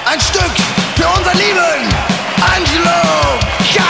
Ein Stück für unser lieben Angelo. Ja!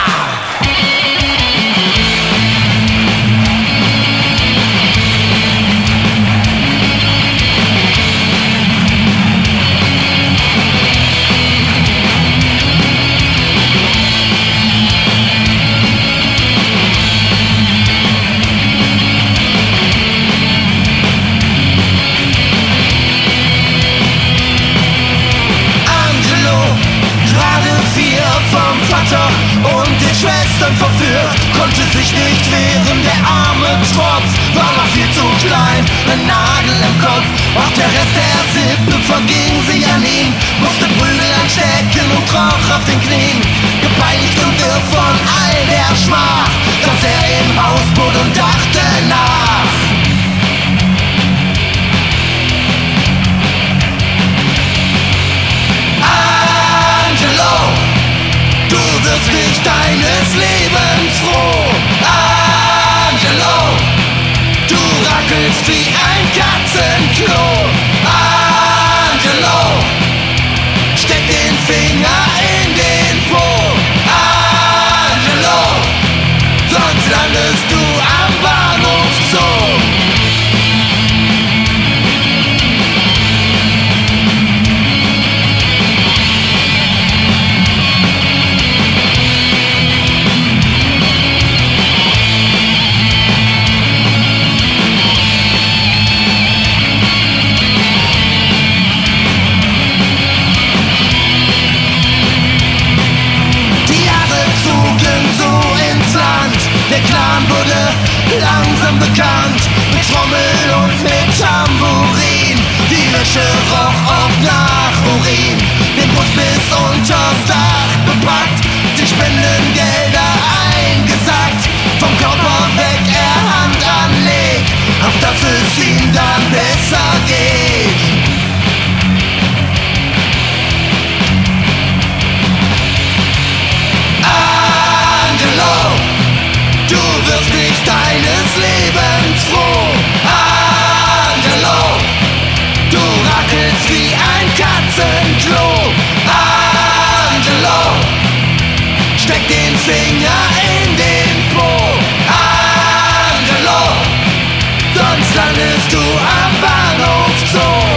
Und den Schwestern verführt, konnte sich nicht wehren, der arme Tropf war noch viel zu klein, ein Nagel im Kopf, auch der Rest der Sippe verging sich an ihm, musste Prügel anstecken und kroch auf den Knien, gepeinigt und wirr von all der Schmach, saß er im Hausboot und dachte nach. Angelo, du wirst nicht deines Lebens froh. Angelo, du rackelst wie ein Katzenklo. Angelo, steck den Finger in den Po. Angelo, sonst landest du am Bahnhofszoo. Der Clan wurde langsam bekannt, mit Trommel und mit Tambourin. Die Wäsche roch oft nach Urin, den Bus bis unters Dach bepackt, die Spendengelder eingesackt, vom Körper weg er Hand anlegt, auf dass es ihm dann besser geht. Du wirst nicht deines Lebens froh. Angelo, du rackelst wie ein Katzenklo. Angelo, steck den Finger in den Po. Angelo, sonst landest du am Bahnhofszoo.